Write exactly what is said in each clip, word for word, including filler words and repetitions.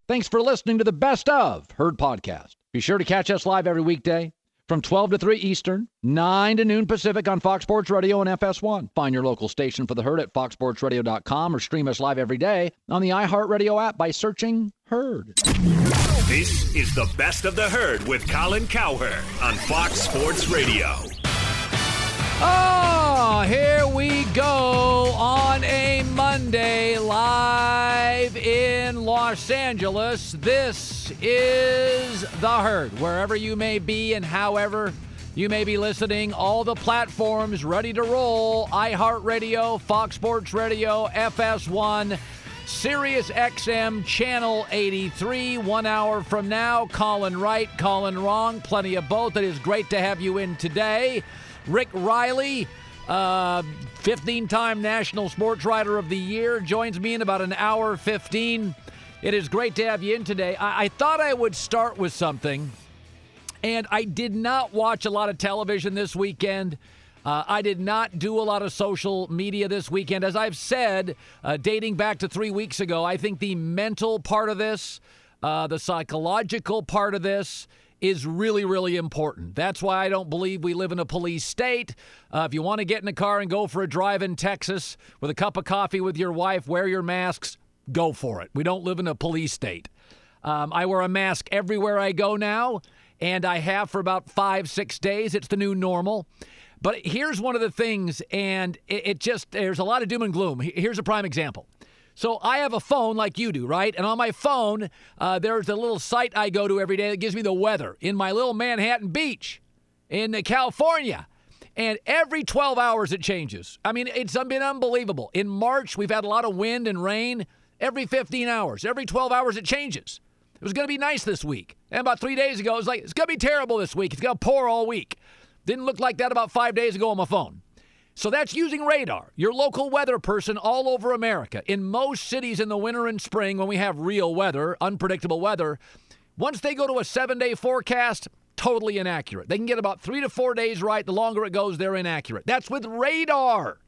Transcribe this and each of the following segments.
Thanks for listening to the Best of Herd podcast. Be sure to catch us live every weekday from twelve to three Eastern, nine to noon Pacific on Fox Sports Radio and F S one. Find your local station for the Herd at fox sports radio dot com or stream us live every day on the iHeartRadio app by searching Herd. This is the Best of the Herd with Colin Cowherd on Fox Sports Radio. Oh, here we go on a Monday live in Los Angeles. This is The Herd. Wherever you may be and however you may be listening, all the platforms ready to roll. iHeartRadio, Fox Sports Radio, F S one, Sirius X M, Channel eighty-three. One hour from now, Colin right, Colin wrong. Plenty of both. It is great to have you in today. Rick Riley, uh, fifteen-time National Sports Writer of the Year, joins me in about an hour fifteen. It is great to have you in today. I, I thought I would start with something, and I did not watch a lot of television this weekend. Uh, I did not do a lot of social media this weekend. As I've said, uh, dating back to three weeks ago, I think the mental part of this, uh, the psychological part of this, is really, really important. That's why I don't believe we live in a police state. Uh, if you want to get in a car and go for a drive in Texas with a cup of coffee with your wife, wear your masks, go for it. We don't live in a police state. Um, I wear a mask everywhere I go now, and I have for about five, six days. It's the new normal. But here's one of the things, and it, it just, there's a lot of doom and gloom. Here's a prime example. So I have a phone like you do, right? And on my phone, uh, there's a little site I go to every day that gives me the weather in my little Manhattan Beach in California. And every twelve hours it changes. I mean, it's been unbelievable. In March, we've had a lot of wind and rain. Every fifteen hours, every twelve hours it changes. It was going to be nice this week. And about three days ago, it was like, it's going to be terrible this week. It's going to pour all week. Didn't look like that about five days ago on my phone. So that's using radar, your local weather person all over America. In most cities in the winter and spring, when we have real weather, unpredictable weather, once they go to a seven-day forecast, totally inaccurate. They can get about three to four days right. The longer it goes, they're inaccurate. That's with radar.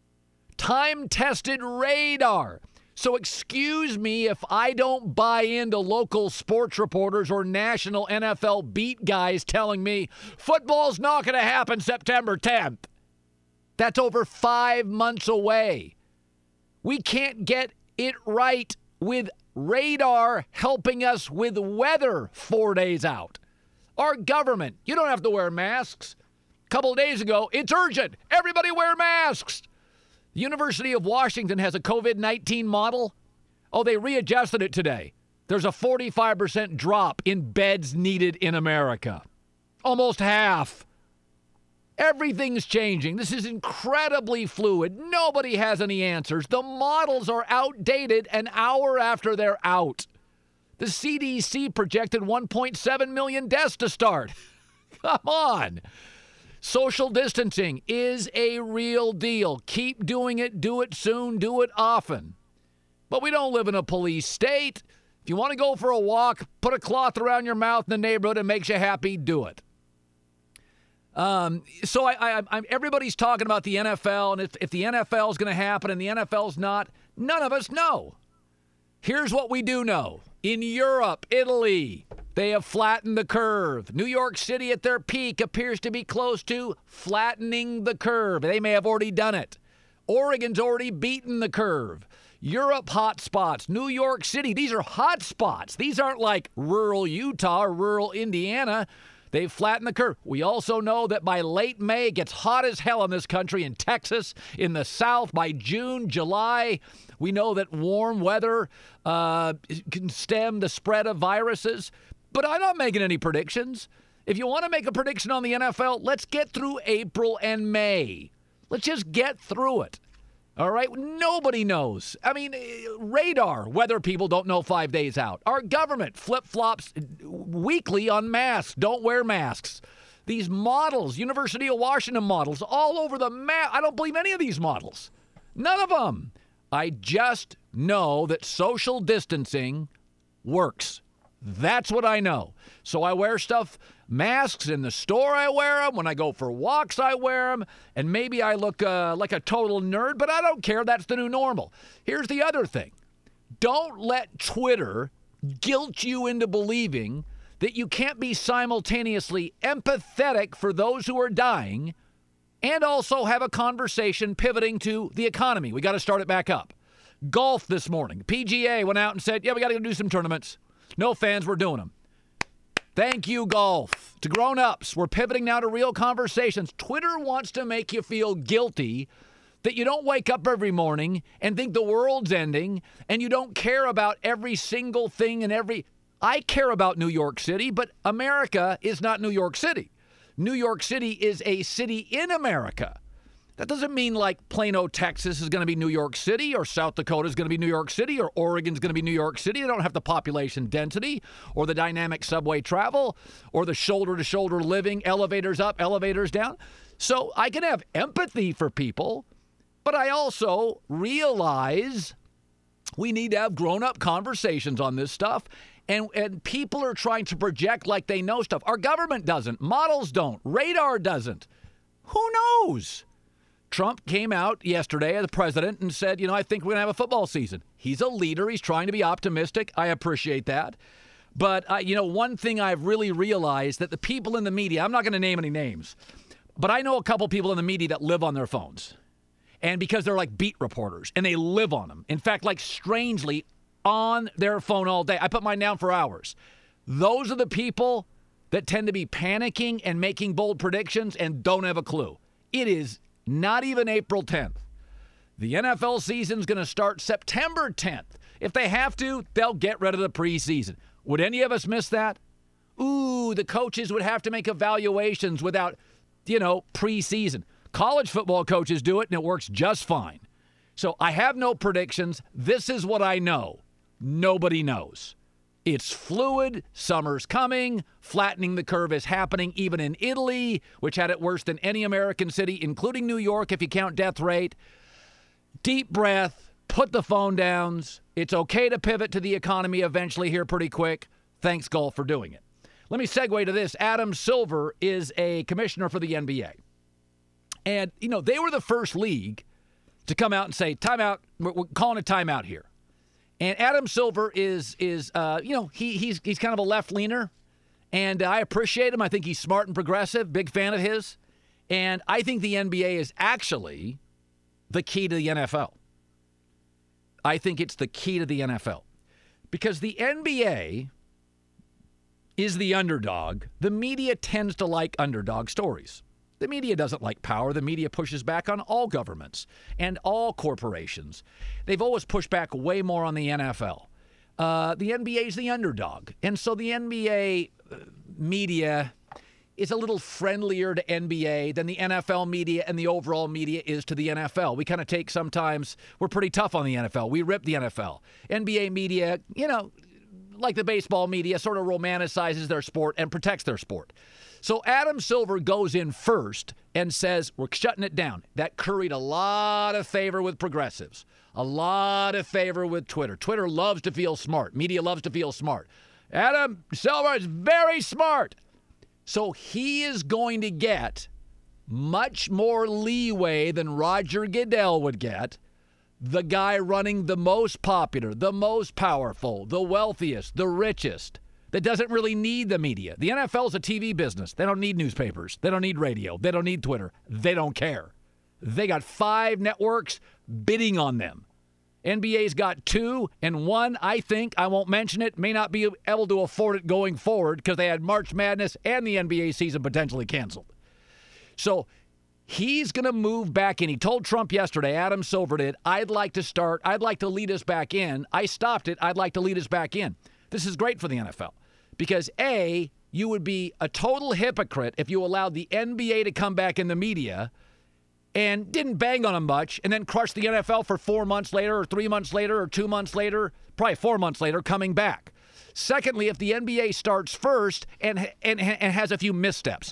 Time-tested radar. So excuse me if I don't buy into local sports reporters or national N F L beat guys telling me football's not going to happen September tenth. That's over five months away. We can't get it right with radar helping us with weather four days out. Our government, you don't have to wear masks. A couple of days ago, it's urgent. Everybody wear masks. The University of Washington has a covid nineteen model. Oh, they readjusted it today. There's a forty-five percent drop in beds needed in America. Almost half. Everything's changing. This is incredibly fluid. Nobody has any answers. The models are outdated an hour after they're out. The C D C projected one point seven million deaths to start. Come on. Social distancing is a real deal. Keep doing it. Do it soon. Do it often. But we don't live in a police state. If you want to go for a walk, put a cloth around your mouth in the neighborhood and makes you happy, do it. Um, so I, I, I'm, everybody's talking about the N F L, and if, if the N F L is going to happen and the N F L's not, none of us know. Here's what we do know. In Europe, Italy, they have flattened the curve. New York City at their peak appears to be close to flattening the curve. They may have already done it. Oregon's already beaten the curve. Europe hot spots. New York City, these are hot spots. These aren't like rural Utah or rural Indiana. They've flattened the curve. We also know that by late May, it gets hot as hell in this country, in Texas, in the South. By June, July, we know that warm weather uh, can stem the spread of viruses. But I'm not making any predictions. If you want to make a prediction on the N F L, let's get through April and May. Let's just get through it. All right? Nobody knows. I mean, radar, weather people don't know five days out. Our government flip-flops weekly on masks. Don't wear masks. These models, University of Washington models, all over the map. I don't believe any of these models. None of them. I just know that social distancing works. That's what I know. So I wear stuff, masks in the store, I wear them. When I go for walks, I wear them. And maybe I look uh, like a total nerd, but I don't care. That's the new normal. Here's the other thing. Don't let Twitter guilt you into believing that you can't be simultaneously empathetic for those who are dying and also have a conversation pivoting to the economy. We got to start it back up. Golf this morning. P G A went out and said, yeah, we got to go do some tournaments. No fans, we're doing them. Thank you, golf. To grown-ups, we're pivoting now to real conversations. Twitter wants to make you feel guilty that you don't wake up every morning and think the world's ending and you don't care about every single thing and every... I care about New York City, but America is not New York City. New York City is a city in America. That doesn't mean like Plano, Texas is going to be New York City, or South Dakota is going to be New York City, or Oregon is going to be New York City. They don't have the population density or the dynamic subway travel or the shoulder-to-shoulder living, elevators up, elevators down. So I can have empathy for people, but I also realize we need to have grown-up conversations on this stuff, and, and people are trying to project like they know stuff. Our government doesn't. Models don't. Radar doesn't. Who knows? Trump came out yesterday as the president and said, you know, I think we're going to have a football season. He's a leader. He's trying to be optimistic. I appreciate that. But, uh, you know, one thing I've really realized that the people in the media, I'm not going to name any names, but I know a couple people in the media that live on their phones. And because they're like beat reporters and they live on them. In fact, like strangely on their phone all day. I put mine down for hours. Those are the people that tend to be panicking and making bold predictions and don't have a clue. It is not even April tenth. The N F L season's going to start September tenth. If they have to, they'll get rid of the preseason. Would any of us miss that? Ooh, the coaches would have to make evaluations without, you know, preseason. College football coaches do it, and it works just fine. So I have no predictions. This is what I know. Nobody knows. It's fluid. Summer's coming. Flattening the curve is happening even in Italy, which had it worse than any American city, including New York if you count death rate. Deep breath. Put the phone down. It's okay to pivot to the economy eventually here pretty quick. Thanks, golf, for doing it. Let me segue to this. Adam Silver is a commissioner for the N B A. And, you know, they were the first league to come out and say, timeout, we're calling a timeout here. And Adam Silver is, is uh, you know, he he's he's kind of a left-leaner, and I appreciate him. I think he's smart and progressive, big fan of his. And I think the N B A is actually the key to the N F L. I think it's the key to the N F L. Because the N B A is the underdog. The media tends to like underdog stories. The media doesn't like power. The media pushes back on all governments and all corporations. They've always pushed back way more on the N F L. Uh, the N B A is the underdog. And so the N B A media is a little friendlier to N B A than the N F L media and the overall media is to the N F L. We kind of take sometimes, we're pretty tough on the N F L. We rip the N F L. N B A media, you know, like the baseball media, sort of romanticizes their sport and protects their sport. So Adam Silver goes in first and says, we're shutting it down. That curried a lot of favor with progressives, a lot of favor with Twitter. Twitter loves to feel smart. Media loves to feel smart. Adam Silver is very smart. So he is going to get much more leeway than Roger Goodell would get, the guy running the most popular, the most powerful, the wealthiest, the richest, that doesn't really need the media. The N F L is a T V business. They don't need newspapers. They don't need radio. They don't need Twitter. They don't care. They got five networks bidding on them. N B A's got two, and one, I think, I won't mention it, may not be able to afford it going forward because they had March Madness and the N B A season potentially canceled. So he's going to move back in. He told Trump yesterday, Adam Silver did, I'd like to start, I'd like to lead us back in. I stopped it. I'd like to lead us back in. This is great for the N F L because, A, you would be a total hypocrite if you allowed the N B A to come back in the media and didn't bang on them much and then crush the N F L for four months later or three months later or two months later, probably four months later, coming back. Secondly, if the N B A starts first and, and, and has a few missteps,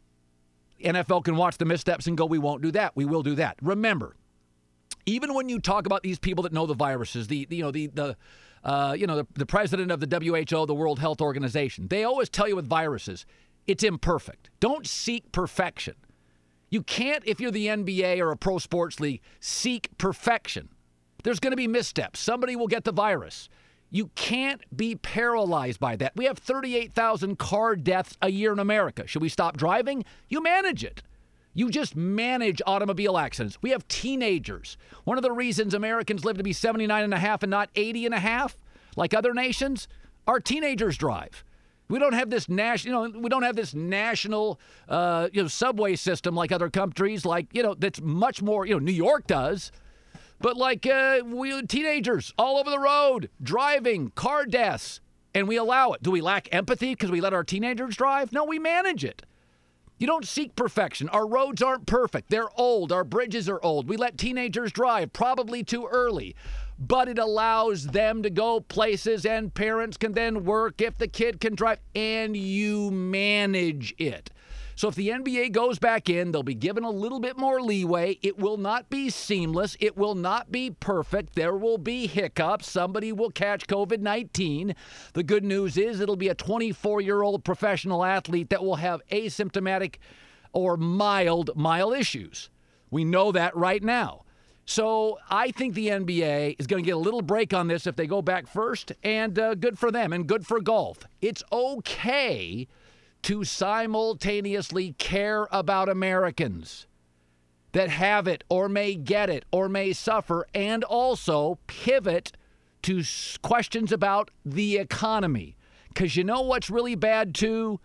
N F L can watch the missteps and go, we won't do that. We will do that. Remember, even when you talk about these people that know the viruses, the, the you know, the, the uh, you know, the, the president of the W H O, the World Health Organization, they always tell you with viruses, it's imperfect. Don't seek perfection. You can't, if you're the N B A or a pro sports league, seek perfection. There's going to be missteps. Somebody will get the virus. You can't be paralyzed by that. We have thirty-eight thousand car deaths a year in America. Should we stop driving? You manage it. You just manage automobile accidents. We have teenagers. One of the reasons Americans live to be seventy-nine and a half and not eighty and a half, like other nations, our teenagers drive. We don't have this national, you know, we don't have this national, uh, you know, subway system like other countries, like, you know, that's much more, you know, New York does. But like uh, we teenagers all over the road, driving, car deaths, and we allow it. Do we lack empathy because we let our teenagers drive? No, we manage it. You don't seek perfection. Our roads aren't perfect. They're old. Our bridges are old. We let teenagers drive, probably too early. But it allows them to go places, and parents can then work if the kid can drive, and you manage it. So if the N B A goes back in, they'll be given a little bit more leeway. It will not be seamless. It will not be perfect. There will be hiccups. Somebody will catch covid nineteen. The good news is it'll be a twenty-four-year-old professional athlete that will have asymptomatic or mild, mild issues. We know that right now. So I think the N B A is going to get a little break on this if they go back first, and uh, good for them and good for golf. It's okay to simultaneously care about Americans that have it or may get it or may suffer, and also pivot to questions about the economy. Because you know what's really bad too?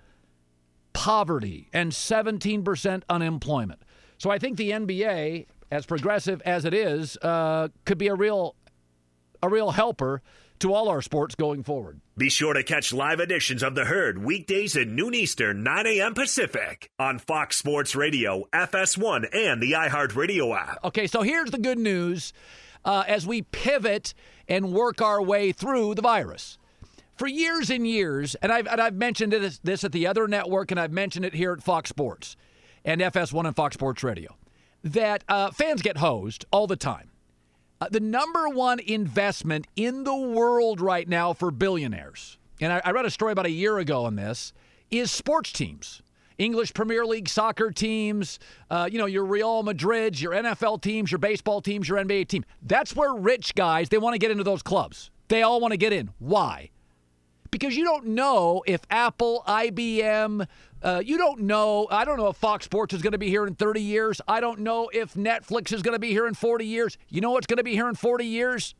Poverty and seventeen percent unemployment. So I think the N B A, as progressive as it is, uh, could be a real, a real helper to all our sports going forward. Be sure to catch live editions of The Herd weekdays at noon Eastern, nine a.m. Pacific on Fox Sports Radio, F S one, and the iHeartRadio app. Okay, so here's the good news uh, as we pivot and work our way through the virus. For years and years, and I've, and I've mentioned this, this at the other network, and I've mentioned it here at Fox Sports and F S one and Fox Sports Radio, that uh, fans get hosed all the time. Uh, the number one investment in the world right now for billionaires, and I, I read a story about a year ago on this, is sports teams. English Premier League soccer teams, uh, you know, your Real Madrids, your N F L teams, your baseball teams, your N B A team. That's where rich guys, they want to get into those clubs. They all want to get in. Why? Because you don't know if Apple, I B M, uh, you don't know, I don't know if Fox Sports is going to be here in thirty years. I don't know if Netflix is going to be here in forty years. You know what's going to be here in forty years?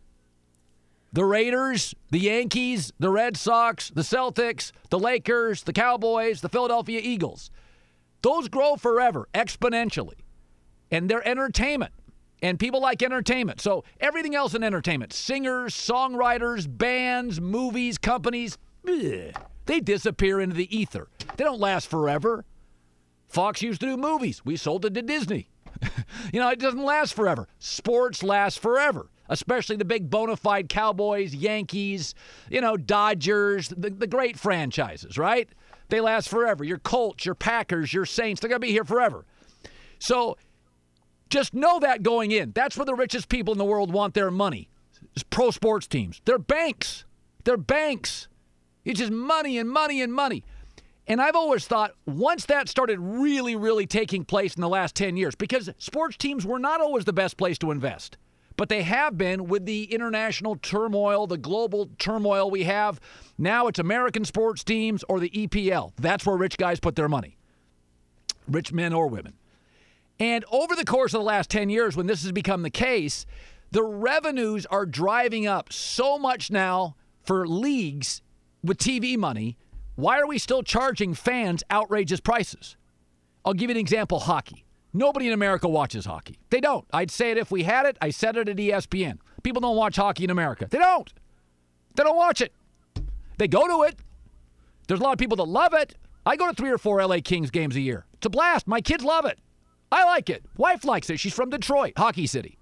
The Raiders, the Yankees, the Red Sox, the Celtics, the Lakers, the Cowboys, the Philadelphia Eagles. Those grow forever, exponentially. And they're entertainment. And people like entertainment. So everything else in entertainment, singers, songwriters, bands, movies, companies, ugh, they disappear into the ether. They don't last forever. Fox used to do movies. We sold it to Disney. You know, it doesn't last forever. Sports lasts forever, especially the big bona fide Cowboys, Yankees, you know, Dodgers, the, the great franchises, right? They last forever. Your Colts, your Packers, your Saints, they're going to be here forever. So just know that going in. That's where the richest people in the world want their money. It's pro sports teams. They're banks. They're banks. It's just money and money and money. And I've always thought once that started really, really taking place in the last ten years, because sports teams were not always the best place to invest, but they have been with the international turmoil, the global turmoil we have. Now it's American sports teams or the E P L. That's where rich guys put their money, rich men or women. And over the course of the last ten years, when this has become the case, the revenues are driving up so much now for leagues with T V money. Why are we still charging fans outrageous prices? I'll give you an example, hockey. Nobody in America watches hockey. They don't. I'd say it if we had it. I said it at E S P N. People don't watch hockey in America. They don't. They don't watch it. They go to it. There's a lot of people that love it. I go to three or four L A Kings games a year. It's a blast. My kids love it. I like it. Wife likes it. She's from Detroit, Hockey City.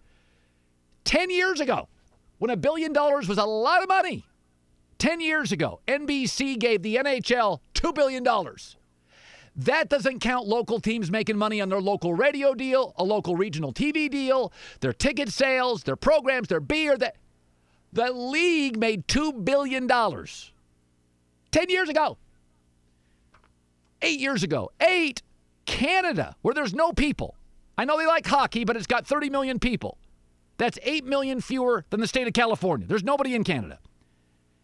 Ten years ago, when a billion dollars was a lot of money, ten years ago, N B C gave the N H L two billion dollars. That doesn't count local teams making money on their local radio deal, a local regional T V deal, their ticket sales, their programs, their beer. That the league made two billion dollars ten years ago. Eight years ago. Eight. Canada, where there's no people. I know they like hockey, but it's got thirty million people. That's eight million fewer than the state of California. There's nobody in Canada.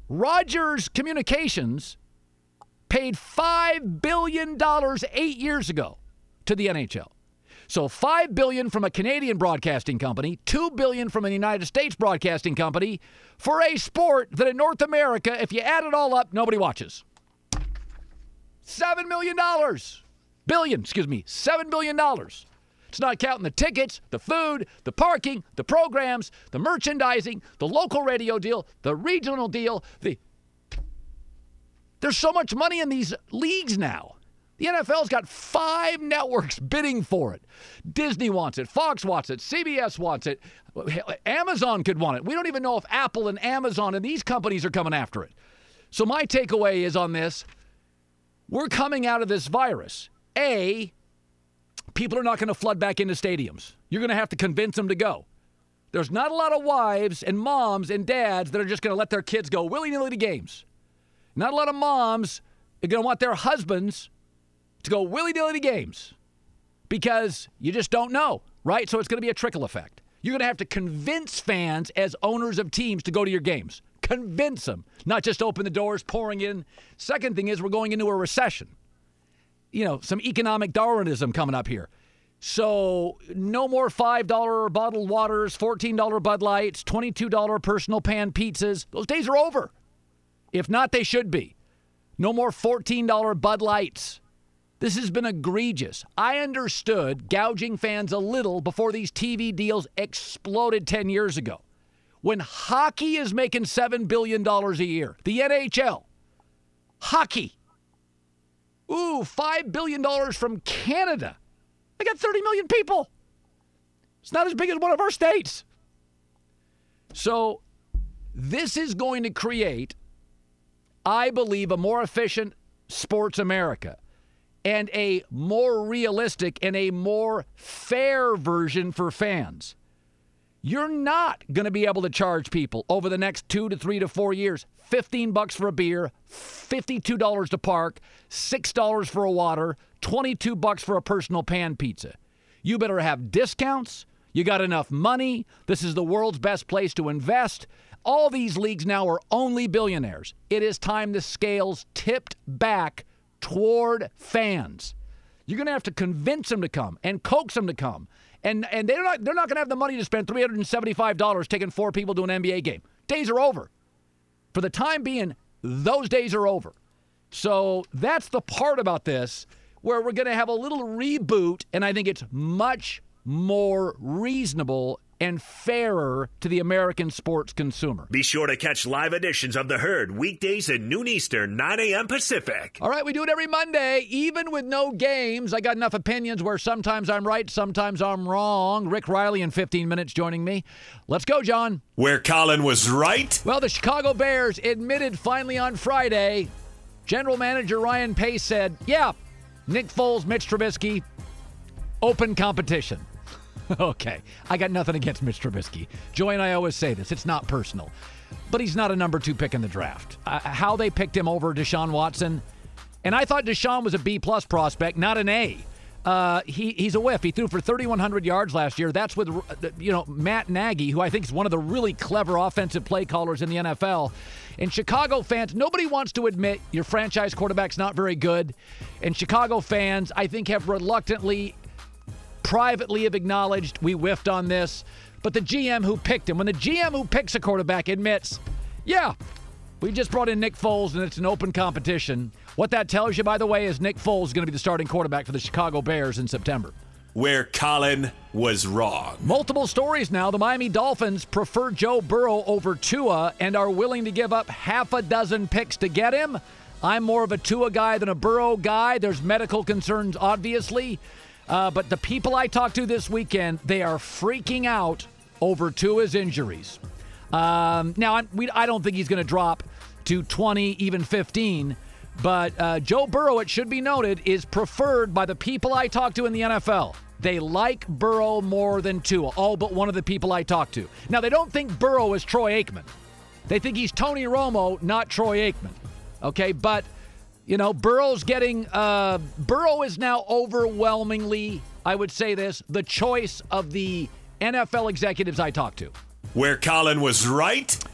Rogers Communications paid five billion dollars eight years ago to the N H L. So five billion dollars from a Canadian broadcasting company, two billion dollars from a United States broadcasting company for a sport that in North America, if you add it all up, nobody watches. seven million dollars. Billion, excuse me, seven billion dollars. It's not counting the tickets, the food, the parking, the programs, the merchandising, the local radio deal, the regional deal. The There's so much money in these leagues now. The N F L's got five networks bidding for it. Disney wants it. Fox wants it. C B S wants it. Amazon could want it. We don't even know if Apple and Amazon and these companies are coming after it. So my takeaway is on this, we're coming out of this virus. A, people are not going to flood back into stadiums. You're going to have to convince them to go. There's not a lot of wives and moms and dads that are just going to let their kids go willy-nilly to games. Not a lot of moms are going to want their husbands to go willy-nilly to games because you just don't know, right? So it's going to be a trickle effect. You're going to have to convince fans as owners of teams to go to your games. Convince them, not just open the doors, pouring in. Second thing is we're going into a recession. You know, some economic Darwinism coming up here. So no more five dollar bottled waters, fourteen dollar Bud Lights, twenty-two dollar personal pan pizzas. Those days are over. If not, they should be. No more fourteen dollar Bud Lights. This has been egregious. I understood gouging fans a little before these T V deals exploded ten years ago. When hockey is making seven billion dollars a year, the N H L, hockey, ooh, five billion dollars from Canada. They got thirty million people. It's not as big as one of our states. So this is going to create, I believe, a more efficient sports America and a more realistic and a more fair version for fans. You're not going to be able to charge people over the next two to three to four years fifteen bucks for a beer, fifty-two dollars to park, six dollars for a water, twenty-two bucks for a personal pan pizza. You better have discounts. You got enough money. This is the world's best place to invest. All these leagues now are only billionaires. It is time the scales tipped back toward fans. You're going to have to convince them to come and coax them to come. And and they're not they're not going to have the money to spend three hundred seventy-five dollars taking four people to an N B A game. Days are over. For the time being, those days are over. So that's the part about this where we're going to have a little reboot, and I think it's much more reasonable and fairer to the American sports consumer. Be sure to catch live editions of The Herd weekdays at noon Eastern, nine a.m. Pacific. All right, we do it every Monday, even with no games. I got enough opinions where sometimes I'm right, sometimes I'm wrong. Rick Riley in fifteen minutes joining me. Let's go, John. Where Colin was right? Well, the Chicago Bears admitted finally on Friday, General Manager Ryan Pace said, yeah, Nick Foles, Mitch Trubisky, open competition. Okay, I got nothing against Mitch Trubisky. Joy and I always say this. It's not personal. But he's not a number two pick in the draft. Uh, how they picked him over Deshaun Watson, and I thought Deshaun was a B-plus prospect, not an A. Uh, he He's a whiff. He threw for thirty-one hundred yards last year. That's with, you know, Matt Nagy, who I think is one of the really clever offensive play callers in the N F L. And Chicago fans, nobody wants to admit your franchise quarterback's not very good. And Chicago fans, I think, have reluctantly privately have acknowledged we whiffed on this, but the G M who picked him, when the G M who picks a quarterback admits, yeah, we just brought in Nick Foles and it's an open competition. What that tells you, by the way, is Nick Foles is going to be the starting quarterback for the Chicago Bears in September. Where Colin was wrong. Multiple stories now. The Miami Dolphins prefer Joe Burrow over Tua and are willing to give up half a dozen picks to get him. I'm more of a Tua guy than a Burrow guy. There's medical concerns, obviously. Uh, but the people I talked to this weekend, they are freaking out over Tua's injuries. Um, now, I'm, we, I don't think he's going to drop to twenty, even fifteen. But uh, Joe Burrow, it should be noted, is preferred by the people I talked to in the N F L. They like Burrow more than Tua, all but one of the people I talked to. Now, they don't think Burrow is Troy Aikman. They think he's Tony Romo, not Troy Aikman. Okay, but... You know, Burrow's getting, uh, Burrow is now overwhelmingly, I would say this, the choice of the N F L executives I talked to. Where Colin was right?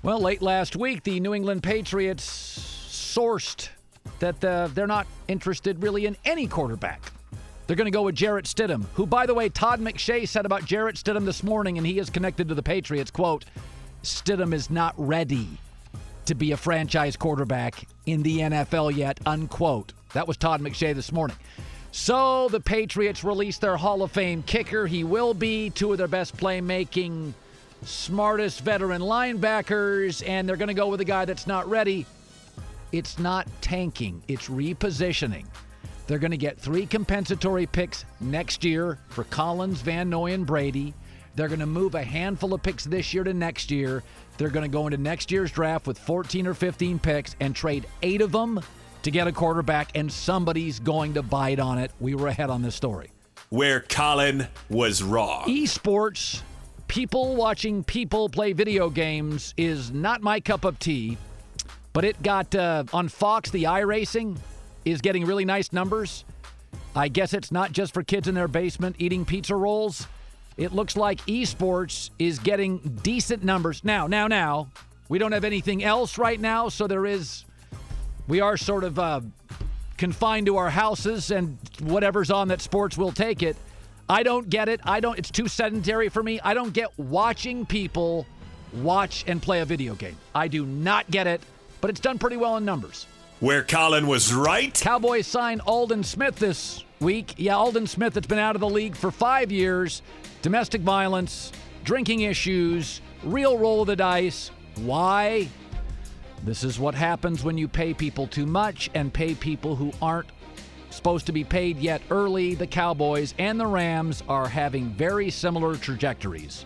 Well, late last week, the New England Patriots sourced that uh, they're not interested really in any quarterback. They're going to go with Jarrett Stidham, who, by the way, Todd McShay said about Jarrett Stidham this morning, and he is connected to the Patriots, quote, Stidham is not ready to be a franchise quarterback in the N F L yet, unquote. That was Todd McShay this morning. So the Patriots released their Hall of Fame kicker. He will be two of their best playmaking, smartest veteran linebackers, and they're going to go with a guy that's not ready. It's not tanking. It's repositioning. They're going to get three compensatory picks next year for Collins, Van Noy, and Brady. They're going to move a handful of picks this year to next year. They're going to go into next year's draft with fourteen or fifteen picks and trade eight of them to get a quarterback, and somebody's going to bite on it. We were ahead on this story. Where Colin was wrong. Esports, people watching people play video games, is not my cup of tea, but it got uh, on Fox, the iRacing is getting really nice numbers. I guess it's not just for kids in their basement eating pizza rolls. It looks like esports is getting decent numbers. Now, now, now, we don't have anything else right now, so there is, we are sort of uh, confined to our houses, and whatever's on that sports will take it. I don't get it. I don't, it's too sedentary for me. I don't get watching people watch and play a video game. I do not get it, but it's done pretty well in numbers. Where Colin was right. Cowboys signed Aldon Smith this week. Yeah, Aldon Smith that's been out of the league for five years. Domestic violence, drinking issues, real roll of the dice. Why? This is what happens when you pay people too much and pay people who aren't supposed to be paid yet early. The Cowboys and the Rams are having very similar trajectories.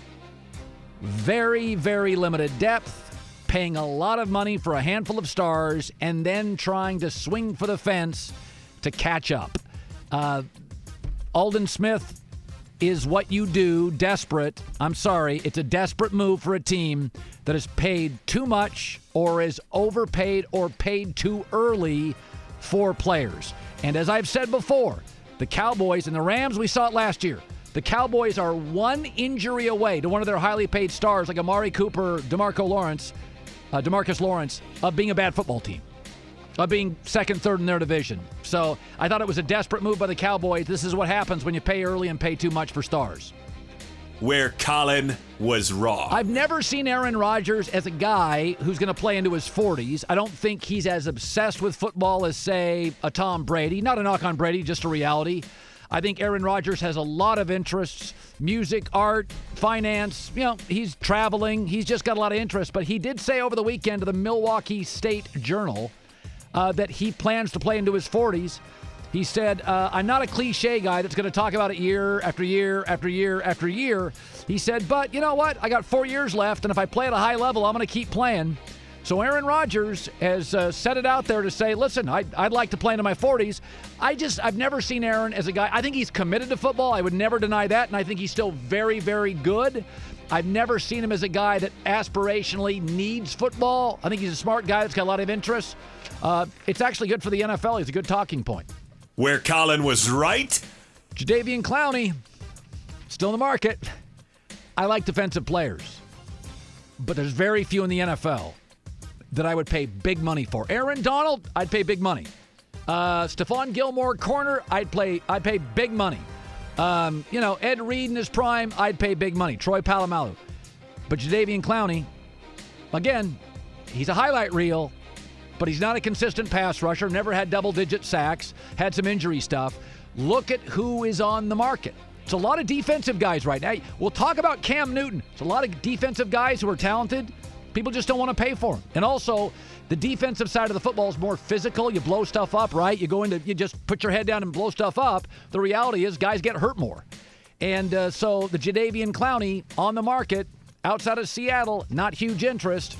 Very, very limited depth, paying a lot of money for a handful of stars, and then trying to swing for the fence to catch up. Uh, Aldon Smith is what you do, desperate. I'm sorry, it's a desperate move for a team that has paid too much or is overpaid or paid too early for players. And as I've said before, the Cowboys and the Rams, we saw it last year. The Cowboys are one injury away to one of their highly paid stars like Amari Cooper, DeMarco Lawrence, uh, DeMarcus Lawrence, of being a bad football team, of being second, third in their division. So I thought it was a desperate move by the Cowboys. This is what happens when you pay early and pay too much for stars. Where Colin was wrong. I've never seen Aaron Rodgers as a guy who's going to play into his forties. I don't think he's as obsessed with football as, say, a Tom Brady. Not a knock on Brady, just a reality. I think Aaron Rodgers has a lot of interests, music, art, finance. You know, he's traveling. He's just got a lot of interest. But he did say over the weekend to the Milwaukee State Journal uh, that he plans to play into his forties. He said, uh, I'm not a cliche guy that's going to talk about it year after year after year after year. He said, but you know what? I got four years left, and if I play at a high level, I'm going to keep playing. So Aaron Rodgers has uh, set it out there to say, listen, I'd, I'd like to play into my forties. I just, I've never seen Aaron as a guy. I think he's committed to football. I would never deny that, and I think he's still very, very good. I've never seen him as a guy that aspirationally needs football. I think he's a smart guy that's got a lot of interests. Uh, it's actually good for the N F L. He's a good talking point. Where Colin was right. Jadeveon Clowney, still in the market. I like defensive players, but there's very few in the N F L that I would pay big money for. Aaron Donald, I'd pay big money. Uh, Stephon Gilmore, corner, I'd play. I'd pay big money. Um, you know, Ed Reed in his prime, I'd pay big money. Troy Polamalu. But Jadeveon Clowney, again, he's a highlight reel, but he's not a consistent pass rusher, never had double-digit sacks, had some injury stuff. Look at who is on the market. It's a lot of defensive guys right now. We'll talk about Cam Newton. It's a lot of defensive guys who are talented. People just don't want to pay for them. And also, the defensive side of the football is more physical. You blow stuff up, right? You go into, you just put your head down and blow stuff up. The reality is guys get hurt more. And uh, so the Jadeveon Clowney on the market, outside of Seattle, not huge interest.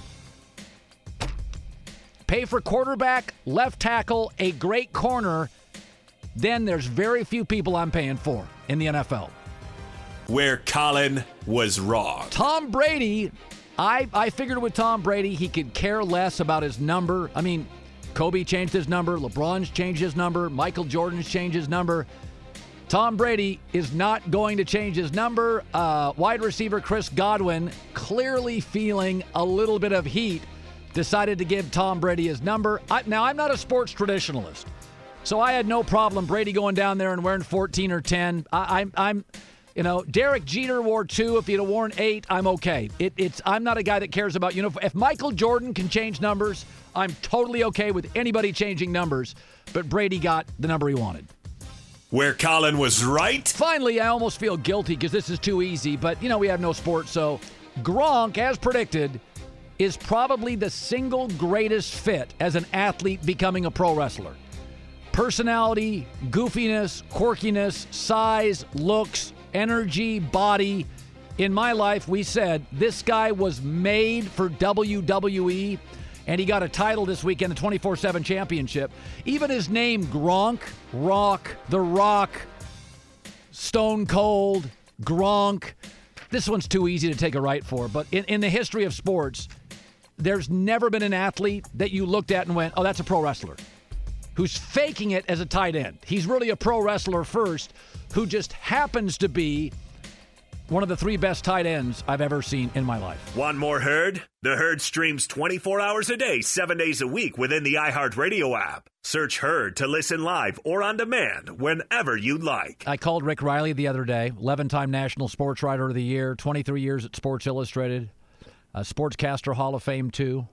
Pay for quarterback, left tackle, a great corner, then there's very few people I'm paying for in the N F L. Where Colin was wrong. Tom Brady, I, I figured with Tom Brady, he could care less about his number. I mean, Kobe changed his number. LeBron's changed his number. Michael Jordan's changed his number. Tom Brady is not going to change his number. Uh, wide receiver Chris Godwin, clearly feeling a little bit of heat, decided to give Tom Brady his number. I, now, I'm not a sports traditionalist, so I had no problem Brady going down there and wearing fourteen or ten. I, I'm, I'm, you know, Derek Jeter wore two. If he'd have worn eight, I'm okay. It, it's I'm not a guy that cares about uniform. If Michael Jordan can change numbers, I'm totally okay with anybody changing numbers. But Brady got the number he wanted. Where Colin was right. Finally, I almost feel guilty because this is too easy, but, you know, we have no sports. So Gronk, as predicted, is probably the single greatest fit as an athlete becoming a pro wrestler. Personality, goofiness, quirkiness, size, looks, energy, body. In my life, we said this guy was made for W W E. And he got a title this weekend, the twenty-four seven championship. Even his name, Gronk, Rock, The Rock, Stone Cold, Gronk. This one's too easy to take a right for. But in, in the history of sports, there's never been an athlete that you looked at and went, oh, that's a pro wrestler, who's faking it as a tight end. He's really a pro wrestler first, who just happens to be one of the three best tight ends I've ever seen in my life. Want more Herd? The Herd streams twenty-four hours a day, seven days a week within the iHeartRadio app. Search Herd to listen live or on demand whenever you like. I called Rick Riley the other day, eleven-time National Sports Writer of the Year, twenty-three years at Sports Illustrated, a Sportscaster Hall of Fame, too.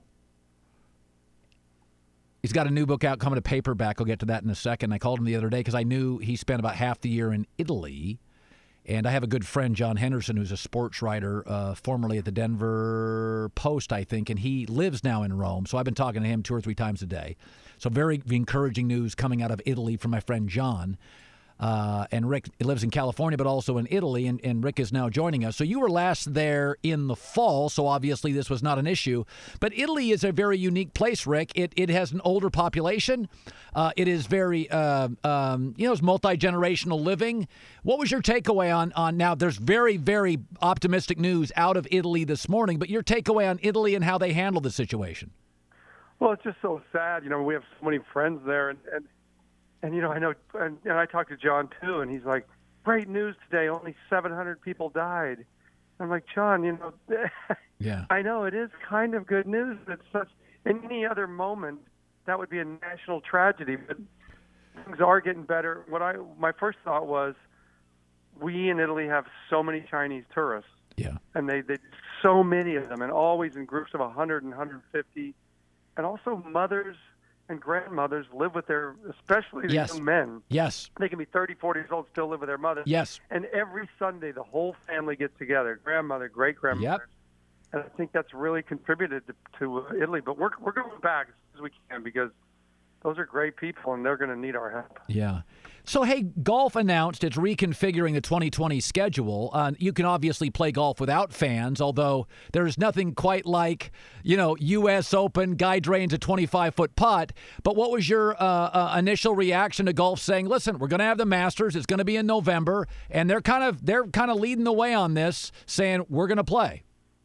He's got a new book out coming to paperback. I'll get to that in a second. I called him the other day because I knew he spent about half the year in Italy. And I have a good friend, John Henderson, who's a sports writer, uh, formerly at the Denver Post, I think, and he lives now in Rome. So I've been talking to him two or three times a day. So very encouraging news coming out of Italy from my friend John. Uh, and Rick lives in California, but also in Italy, and, and Rick is now joining us. So you were last there in the fall, so obviously this was not an issue. But Italy is a very unique place, Rick. It it has an older population. Uh, it is very, uh, um, you know, it's multi-generational living. What was your takeaway on, on now? There's very, very optimistic news out of Italy this morning, but your takeaway on Italy and how they handle the situation. Well, it's just so sad. You know, we have so many friends there, and, and And, you know, I know, and, and I talked to John, too, and he's like, great news today, only seven hundred people died. I'm like, John, you know, yeah. I know it is kind of good news. It's such, in any other moment, that would be a national tragedy, but things are getting better. What I, my first thought was, we in Italy have so many Chinese tourists. Yeah. And they, they, so many of them, and always in groups of one hundred and one hundred fifty. And also mothers and grandmothers live with their, especially the yes. young men. Yes. They can be thirty, forty years old, still live with their mothers. Yes. And every Sunday, the whole family gets together, grandmother, great-grandmother. Yep. And I think that's really contributed to, to uh, Italy. But we're, we're going back as soon as we can because those are great people, and they're going to need our help. Yeah. So, hey, golf announced it's reconfiguring the twenty twenty schedule. Uh, you can obviously play golf without fans, although there's nothing quite like, you know, U S Open, guy drains a twenty-five foot putt. But what was your uh, uh, initial reaction to golf saying, listen, we're going to have the Masters, it's going to be in November, and they're kind of they're kind of leading the way on this, saying we're going to play?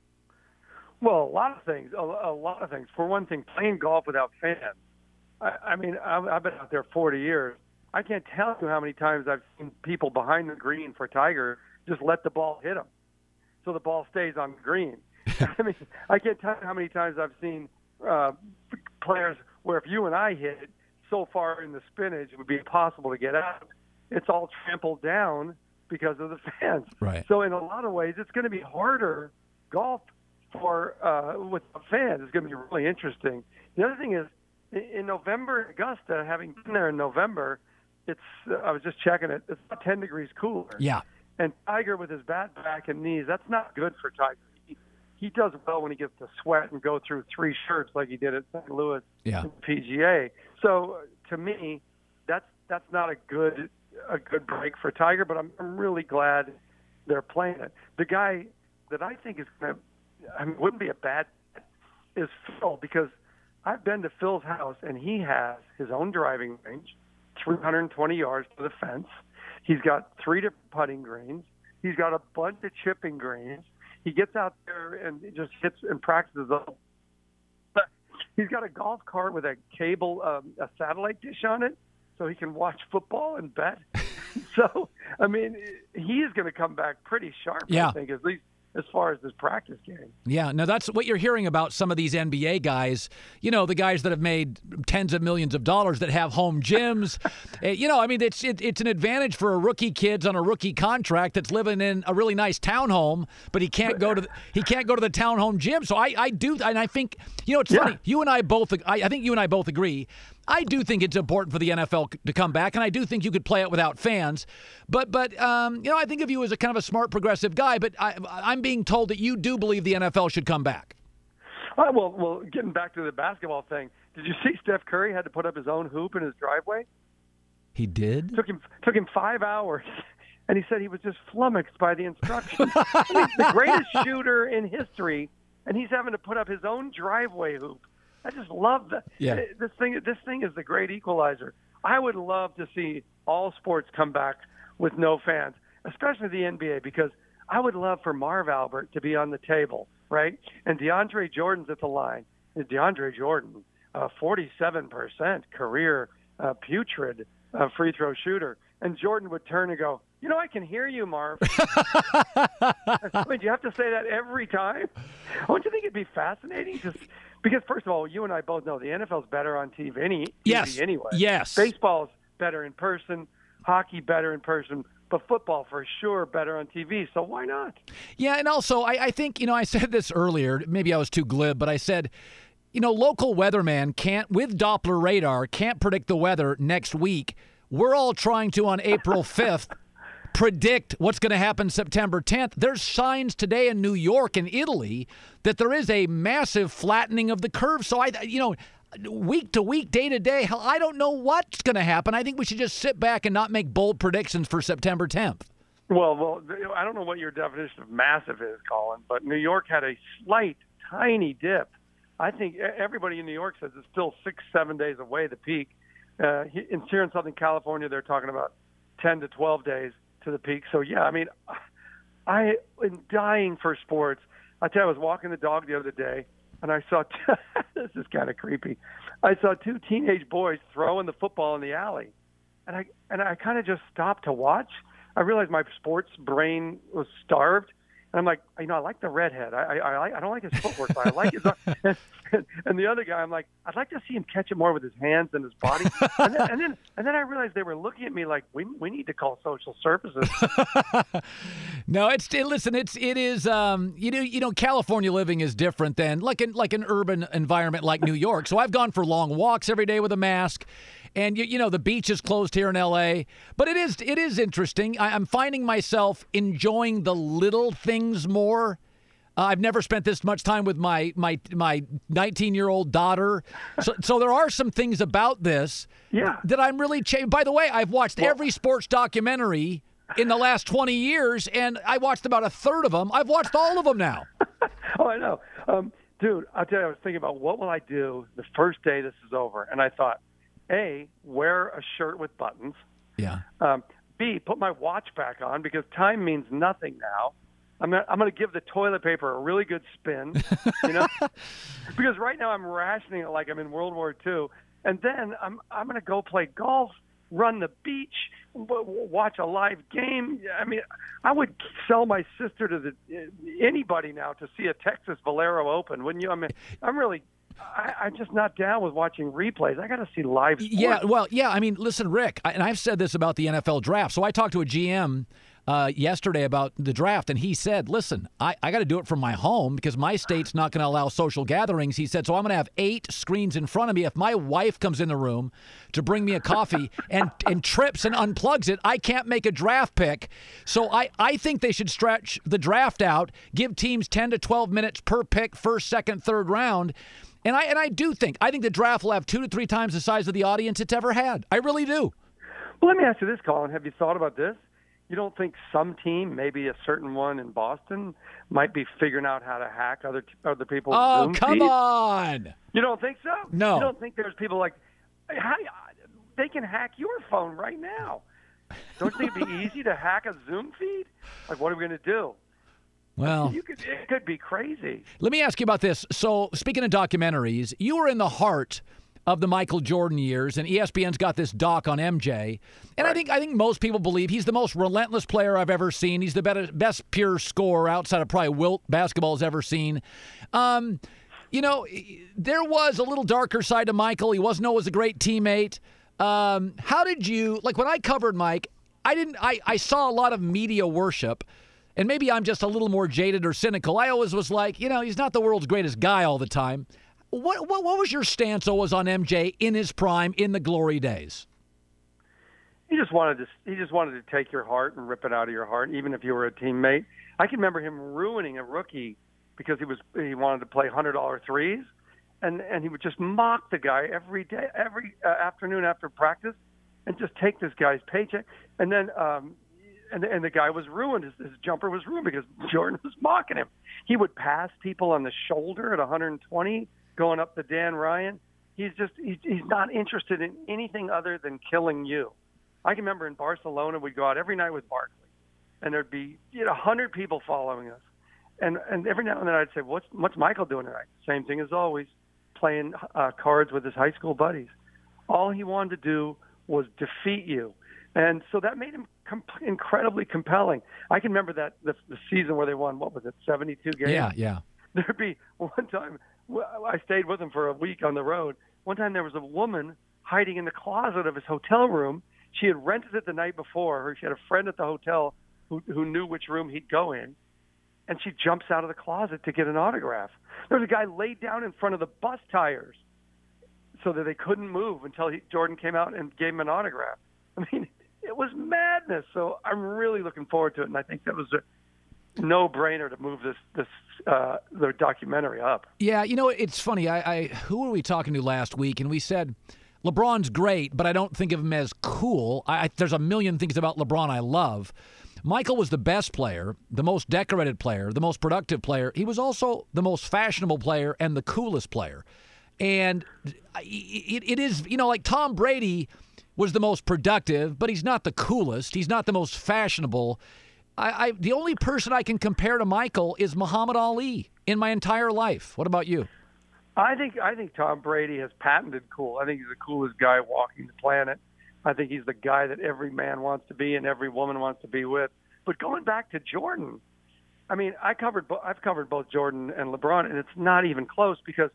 Well, a lot of things. A, a lot of things. For one thing, playing golf without fans. I, I mean, I've, I've been out there forty years. I can't tell you how many times I've seen people behind the green for Tiger just let the ball hit them, so the ball stays on the green. I mean, I can't tell you how many times I've seen uh, players where if you and I hit it so far in the spinach, it would be impossible to get out. It's all trampled down because of the fans. Right. So in a lot of ways, it's going to be harder golf for uh, with the fans. It's going to be really interesting. The other thing is, in November, Augusta, having been there in November, it's uh, I was just checking it. It's about ten degrees cooler. Yeah. And Tiger with his bat, back, and knees, that's not good for Tiger. He, he does well when he gets to sweat and go through three shirts like he did at Saint Louis yeah. in the P G A. So uh, to me, that's that's not a good a good break for Tiger. But I'm, I'm really glad they're playing it. The guy that I think is going to, I mean, wouldn't be a bad bet is Phil, because I've been to Phil's house, and he has his own driving range, three hundred twenty yards to the fence. He's got three different putting greens. He's got a bunch of chipping greens. He gets out there and just hits and practices. He's got a golf cart with a cable, um, a satellite dish on it, so he can watch football and bet. So, I mean, he is going to come back pretty sharp, Yeah. I think, at least as far as this practice game. Yeah, now that's what you're hearing about some of these N B A guys, you know, the guys that have made tens of millions of dollars that have home gyms. Uh, you know, I mean, it's it, it's an advantage for a rookie kid on a rookie contract that's living in a really nice townhome, but he can't go to the, he can't go to the townhome gym. So I, I do, and I think, you know, it's Yeah. funny. You and I both, I, I think you and I both agree. I do think it's important for the N F L to come back, and I do think you could play it without fans. But, but um, you know, I think of you as a kind of a smart, progressive guy, but I, I'm being told that you do believe the N F L should come back. Uh, well, well, getting back to the basketball thing, did you see Steph Curry had to put up his own hoop in his driveway? He did? Took him took him five hours, and he said he was just flummoxed by the instructions. I mean, the greatest shooter in history, and he's having to put up his own driveway hoop. I just love that. Yeah. This thing, this thing is the great equalizer. I would love to see all sports come back with no fans, especially the N B A, because I would love for Marv Albert to be on the table, right? And DeAndre Jordan's at the line. And DeAndre Jordan, uh, forty-seven percent career uh, putrid uh, free throw shooter. And Jordan would turn and go, you know, I can hear you, Marv. I mean, do you have to say that every time? Don't you think it'd be fascinating? Just because, first of all, you and I both know the N F L's better on T V, any, T V Yes. anyway. Yes. Baseball's better in person, hockey better in person, but football for sure better on T V. So why not? Yeah, and also I, I think, you know, I said this earlier, maybe I was too glib, but I said, you know, local weatherman can't, with Doppler radar, can't predict the weather next week. We're all trying to, on April fifth, predict what's going to happen September tenth. There's signs today in New York and Italy that there is a massive flattening of the curve. So, I, you know, week to week, day to day, hell, I don't know what's going to happen. I think we should just sit back and not make bold predictions for September tenth. Well, well, I don't know what your definition of massive is, Colin, but New York had a slight, tiny dip. I think everybody in New York says it's still six, seven days away, the peak. Uh, in here in Southern California, they're talking about ten to twelve days to the peak. So, yeah, I mean, I am dying for sports. I tell you, I was walking the dog the other day, and I saw t- – this is kind of creepy. I saw two teenage boys throwing the football in the alley, and I and I kind of just stopped to watch. I realized my sports brain was starved. And I'm like, you know, I like the redhead. I I, I, like, I don't like his footwork, but I like his. And, and the other guy, I'm like, I'd like to see him catch it more with his hands than his body. And then and then, and then I realized they were looking at me like, we we need to call social services. No, it's it, listen, it's it is um you know you know California living is different than like in like an urban environment like New York. So I've gone for long walks every day with a mask. And, you, you know, the beach is closed here in L A, but it is it is interesting. I, I'm finding myself enjoying the little things more. Uh, I've never spent this much time with my my my nineteen-year-old daughter. So, so there are some things about this Yeah. that I'm really cha- By the way, I've watched Well- every sports documentary in the last twenty years, and I watched about a third of them. I've watched all of them now. Oh, I know. Um, dude, I'll tell you, I was thinking about what will I do the first day this is over. And I thought, A, wear a shirt with buttons. Yeah. Um, B, put my watch back on because time means nothing now. I'm gonna, I'm going to give the toilet paper a really good spin, you know, because right now I'm rationing it like I'm in World War Two, and then I'm I'm going to go play golf, run the beach, w- watch a live game. I mean, I would sell my sister to the anybody now to see a Texas Valero Open, wouldn't you? I mean, I'm really. I, I'm just not down with watching replays. I got to see live sports. Yeah, well, yeah. I mean, listen, Rick, I, and I've said this about the N F L draft. So I talked to a G M uh, yesterday about the draft, and he said, listen, I, I got to do it from my home because my state's not going to allow social gatherings. He said, so I'm going to have eight screens in front of me. If my wife comes in the room to bring me a coffee and, and trips and unplugs it, I can't make a draft pick. So I, I think they should stretch the draft out, give teams ten to twelve minutes per pick, first, second, third round. And I and I do think, I think the draft will have two to three times the size of the audience it's ever had. I really do. Well, let me ask you this, Colin. Have you thought about this? You don't think some team, maybe a certain one in Boston, might be figuring out how to hack other other people's Oh, Zoom come feeds? on. You don't think so? No. You don't think there's people like, hi, they can hack your phone right now. Don't you think it'd be easy to hack a Zoom feed? Like, what are we going to do? Well, You could, it could be crazy. let me ask you about this. So, speaking of documentaries, you were in the heart of the Michael Jordan years, and E S P N's got this doc on M J. And right. I think I think most people believe he's the most relentless player I've ever seen. He's the better, best pure scorer outside of probably Wilt basketball's ever seen. Um, you know, there was a little darker side to Michael. He wasn't always a great teammate. Um, how did you, like when I covered Mike, I didn't. I, I saw a lot of media worship. And maybe I'm just a little more jaded or cynical. I always was like, you know, he's not the world's greatest guy all the time. What what, what was your stance always on M J in his prime, in the glory days? He just wanted to. He just wanted to take your heart and rip it out of your heart, even if you were a teammate. I can remember him ruining a rookie because he was he wanted to play hundred dollar threes, and and he would just mock the guy every day, every uh, afternoon after practice, and just take this guy's paycheck, and then. Um, And, and the guy was ruined. His, his jumper was ruined because Jordan was mocking him. He would pass people on the shoulder at one hundred twenty going up to Dan Ryan. He's just he's, he's not interested in anything other than killing you. I can remember in Barcelona we'd go out every night with Barkley, and there'd be you know one hundred people following us. And and every now and then I'd say, what's what's Michael doing tonight? Same thing as always, playing uh, cards with his high school buddies. All he wanted to do was defeat you. And so that made him com- incredibly compelling. I can remember that the, the season where they won, what was it, seventy-two games? Yeah, yeah. There'd be one time, I stayed with him for a week on the road. One time there was a woman hiding in the closet of his hotel room. She had rented it the night before. Her, she had a friend at the hotel who, who knew which room he'd go in. And she jumps out of the closet to get an autograph. There was a guy laid down in front of the bus tires so that they couldn't move until he, Jordan came out and gave him an autograph. I mean, it was madness. So I'm really looking forward to it, and I think that was a no-brainer to move this this uh, the documentary up. Yeah, you know, it's funny. I, I who were we talking to last week, and we said LeBron's great, but I don't think of him as cool. I, I, there's a million things about LeBron I love. Michael was the best player, the most decorated player, the most productive player. He was also the most fashionable player and the coolest player. And it, it is, you know, like Tom Brady was the most productive, but he's not the coolest. He's not the most fashionable. I, I the only person I can compare to Michael is Muhammad Ali in my entire life. What about you? I think I think Tom Brady has patented cool. I think he's the coolest guy walking the planet. I think he's the guy that every man wants to be and every woman wants to be with. But going back to Jordan, I mean, I covered I've covered both Jordan and LeBron, and it's not even close because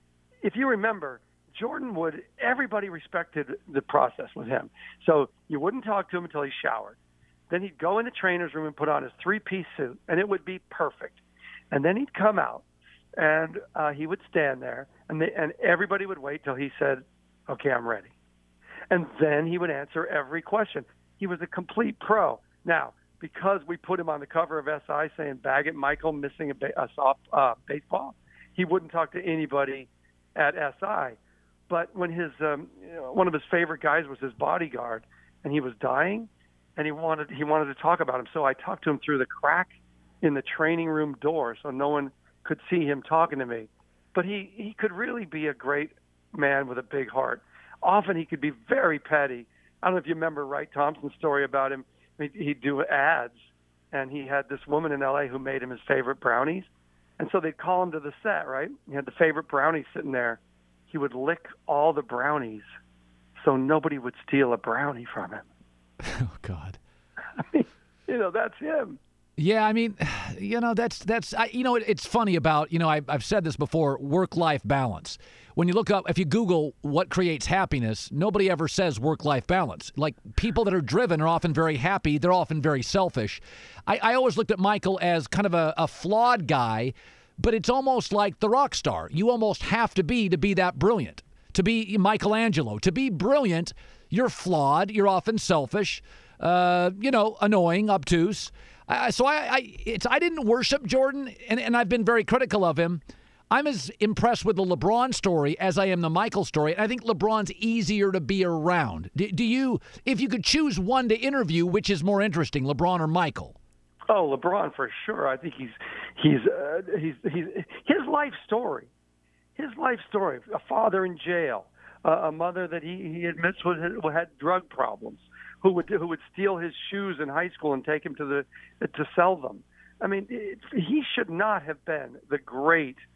if you remember, Jordan would, everybody respected the process with him. So you wouldn't talk to him until he showered. Then he'd go in the trainer's room and put on his three-piece suit, and it would be perfect. And then he'd come out, and uh, he would stand there, and, they, and everybody would wait till he said, okay, I'm ready. And then he would answer every question. He was a complete pro. Now, because we put him on the cover of S I saying, bag it, Michael, missing a, ba- a soft uh, baseball, he wouldn't talk to anybody at S I. But when his um, you know, one of his favorite guys was his bodyguard, and he was dying, and he wanted he wanted to talk about him, so I talked to him through the crack in the training room door, so no one could see him talking to me. But he he could really be a great man with a big heart. Often he could be very petty. I don't know if you remember Wright Thompson's story about him. He'd do ads, and he had this woman in L A who made him his favorite brownies, and so they'd call him to the set. Right, he had the favorite brownies sitting there. He would lick all the brownies so nobody would steal a brownie from him. Oh, God. I mean, you know, that's him. Yeah, I mean, you know, that's, that's I, you know, it, it's funny about, you know, I, I've said this before, work-life balance. When you look up, if you Google what creates happiness, nobody ever says work-life balance. Like, people that are driven are often very happy. They're often very selfish. I, I always looked at Michael as kind of a, a flawed guy, but it's almost like the rock star. You almost have to be to be that brilliant, to be Michelangelo. To be brilliant, you're flawed. You're often selfish, uh, you know, annoying, obtuse. I, so I, I, it's, I didn't worship Jordan, and, and I've been very critical of him. I'm as impressed with the LeBron story as I am the Michael story. And I think LeBron's easier to be around. Do, do you, if you could choose one to interview, which is more interesting, LeBron or Michael? Oh, LeBron for sure. I think he's he's uh, he's he's his life story, his life story. A father in jail, uh, a mother that he, he admits was, had drug problems, who would who would steal his shoes in high school and take him to the to sell them. I mean, it, he should not have been the great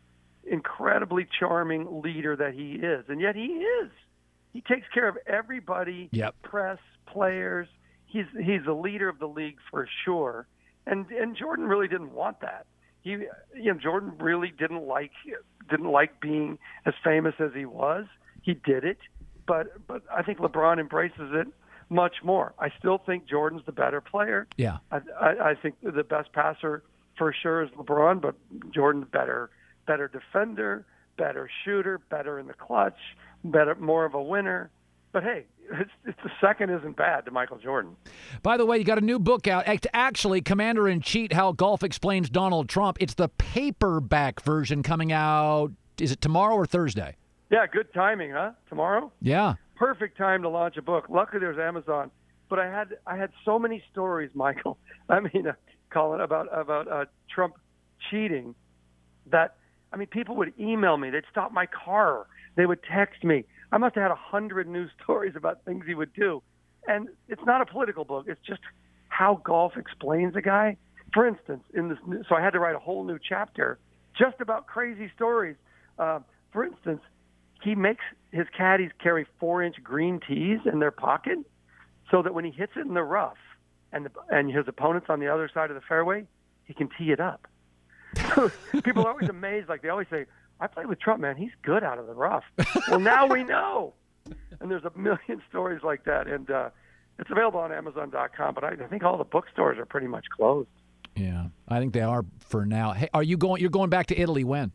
incredibly charming leader that he is. And yet he is. He takes care of everybody, yep. press, players. He's he's a leader of the league for sure. And and Jordan really didn't want that. He you know Jordan really didn't like didn't like being as famous as he was. He did it, but but I think LeBron embraces it much more. I still think Jordan's the better player. Yeah. I I, I think the best passer for sure is LeBron, but Jordan's better better defender, better shooter, better in the clutch, better more of a winner. But hey, it's, it's the second isn't bad to Michael Jordan. By the way, you got a new book out. Actually, Commander-in-Chief, How Golf Explains Donald Trump. It's the paperback version coming out. Is it tomorrow or Thursday? Yeah, good timing, huh? Tomorrow? Yeah. Perfect time to launch a book. Luckily, there's Amazon. But I had I had so many stories, Michael. I mean, uh, Colin, about about uh, Trump cheating that, I mean, people would email me. They'd stop my car. They would text me. I must have had a hundred news stories about things he would do. And it's not a political book. It's just how golf explains a guy. For instance, in this, so I had to write a whole new chapter just about crazy stories. Uh, for instance, he makes his caddies carry four-inch green tees in their pocket so that when he hits it in the rough and the, and his opponent's on the other side of the fairway, he can tee it up. People are always amazed. Like they always say, I played with Trump, man. He's good out of the rough. Well, now we know. And there's a million stories like that. And uh, it's available on Amazon dot com. But I, I think all the bookstores are pretty much closed. Yeah, I think they are for now. Hey, are you going? You're going back to Italy when?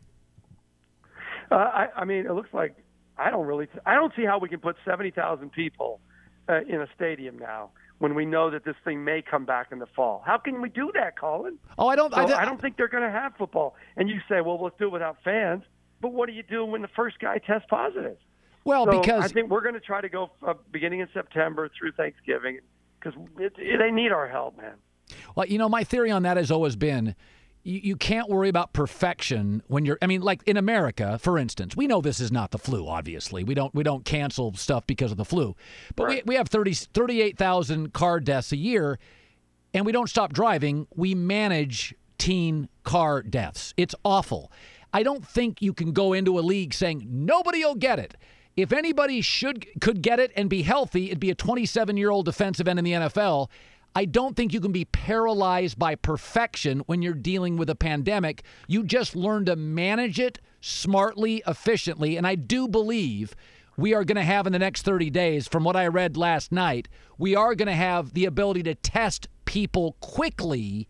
Uh, I, I mean, it looks like I don't really. I don't see how we can put seventy thousand people uh, in a stadium now when we know that this thing may come back in the fall. How can we do that, Colin? Oh, I don't. So I, th- I don't think they're going to have football. And you say, well, let's do it without fans. But what do you do when the first guy tests positive? Well, so because I think we're going to try to go uh, beginning in September through Thanksgiving because they need our help, man. Well, you know, my theory on that has always been you, you can't worry about perfection when you're. I mean, like in America, for instance, we know this is not the flu. Obviously, we don't we don't cancel stuff because of the flu, but right. we we have thirty, thirty-eight thousand car deaths a year, and we don't stop driving. We manage teen car deaths. It's awful. I don't think you can go into a league saying nobody will get it. If anybody should could get it and be healthy, it'd be a twenty-seven-year-old defensive end in the N F L. I don't think you can be paralyzed by perfection when you're dealing with a pandemic. You just learn to manage it smartly, efficiently, and I do believe we are going to have in the next thirty days, from what I read last night, we are going to have the ability to test people quickly.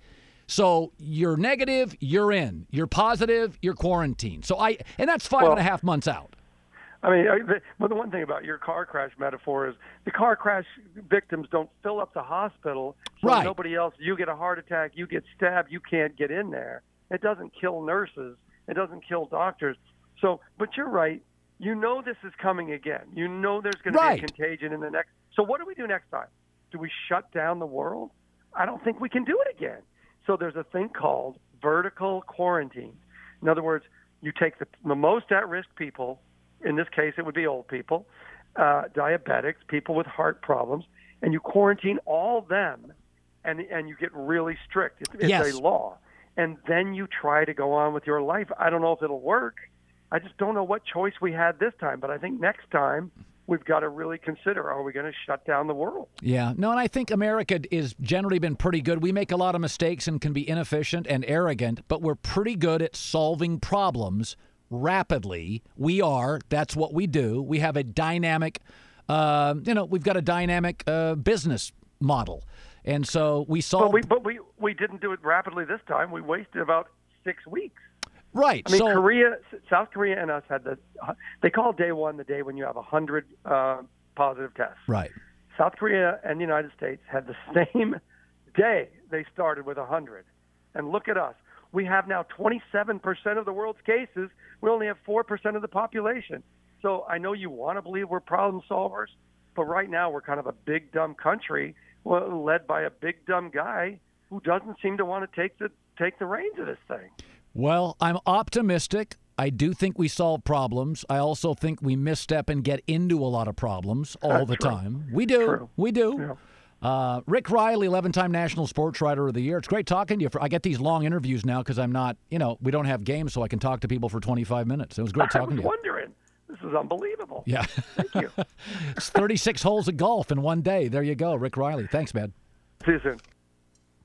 So you're negative, you're in. You're positive, you're quarantined. So I, and that's five well, and a half months out. I mean, the, well, the one thing about your car crash metaphor is the car crash victims don't fill up the hospital. So right. Nobody else, you get a heart attack, you get stabbed, you can't get in there. It doesn't kill nurses. It doesn't kill doctors. So, but you're right. You know this is coming again. You know there's going right. to be a contagion in the next. So what do we do next time? Do we shut down the world? I don't think we can do it again. So there's a thing called vertical quarantine. In other words, you take the, the most at-risk people, in this case it would be old people, uh, diabetics, people with heart problems, and you quarantine all them, and and you get really strict. It's, it's yes. a law. And then you try to go on with your life. I don't know if it'll work. I just don't know what choice we had this time. But I think next time we've got to really consider, are we going to shut down the world? Yeah. No, and I think America is generally been pretty good. We make a lot of mistakes and can be inefficient and arrogant, but we're pretty good at solving problems rapidly. We are. That's what we do. We have a dynamic, uh, you know, we've got a dynamic uh, business model. And so we solve. But we, but we, we didn't do it rapidly this time. We wasted about six weeks. Right. I mean, so, Korea, South Korea and us had the, they call day one the day when you have one hundred uh, positive tests. Right. South Korea and the United States had the same day they started with one hundred. And look at us. We have now twenty-seven percent of the world's cases. We only have four percent of the population. So I know you want to believe we're problem solvers, but right now we're kind of a big, dumb country well, led by a big, dumb guy who doesn't seem to want to take the take the reins of this thing. Well, I'm optimistic. I do think we solve problems. I also think we misstep and get into a lot of problems all That's the true. time. We do. True. We do. Yeah. Uh, Rick Riley, eleven-time National Sports Writer of the Year. It's great talking to you. I get these long interviews now because I'm not, you know, we don't have games, so I can talk to people for twenty-five minutes. It was great talking to you. I was wondering. This is unbelievable. Yeah. Thank you. It's thirty-six holes of golf in one day. There you go, Rick Riley. Thanks, man. See you soon.